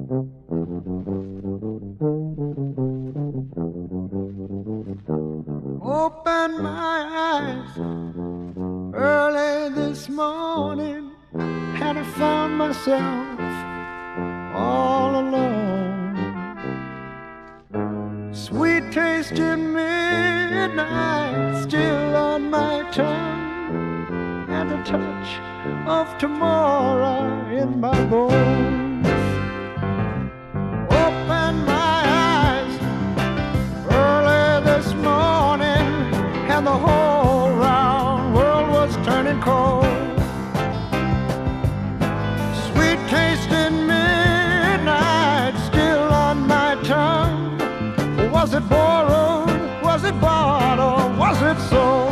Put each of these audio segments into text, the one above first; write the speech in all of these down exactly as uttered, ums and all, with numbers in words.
Open my eyes early this morning, and I found myself all alone. Sweet taste in midnight still on my tongue, and a touch of tomorrow in my bones. Open my eyes early this morning, and the whole round world was turning cold. Sweet taste in midnight still on my tongue. Was it borrowed? Was it bought? Or was it sold?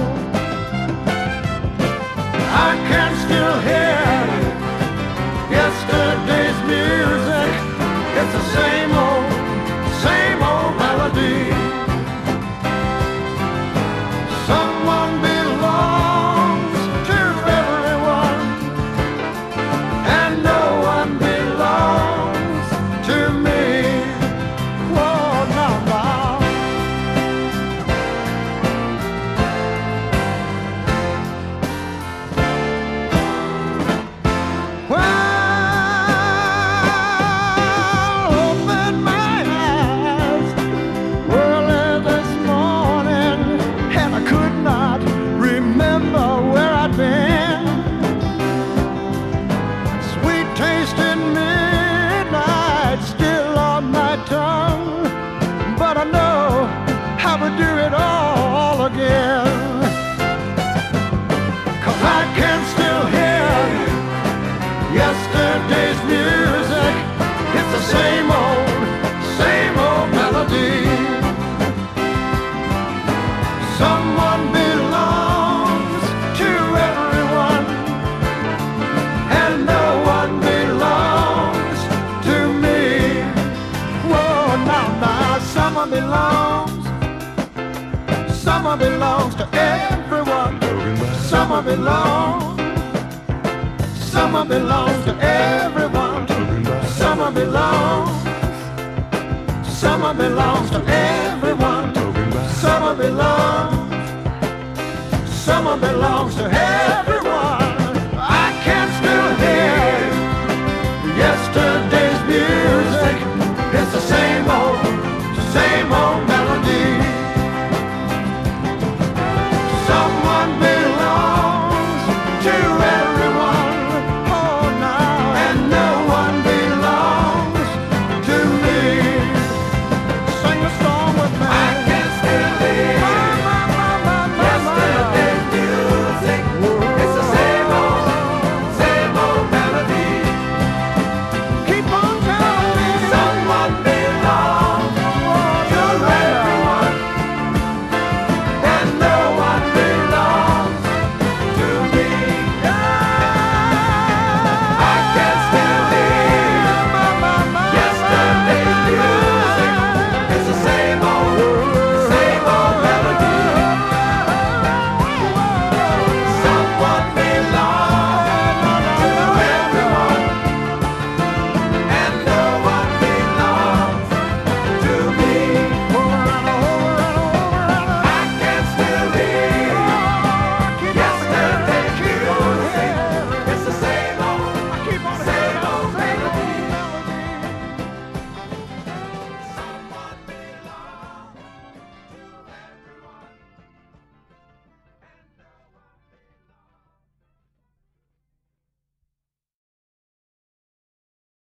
I can still hear yesterday's music. It's the same old, same old melody. Someone belongs to everyone, and no one belongs to me. Whoa, now, now. Well, open my eyes early this morning, and I could not remember where I'd been. Sweet taste in midnight still on my tongue, but I know how to do it all again. 'Cause I can still hear yesterday's music. It's the same old, same old melody. Someone belongs to everyone, and no one belongs to me. Whoa, now, now, someone belongs, someone belongs to everyone. Someone belongs, someone belongs to everyone. Someone belongs, someone belongs to everyone. Someone belongs, someone belongs to everyone.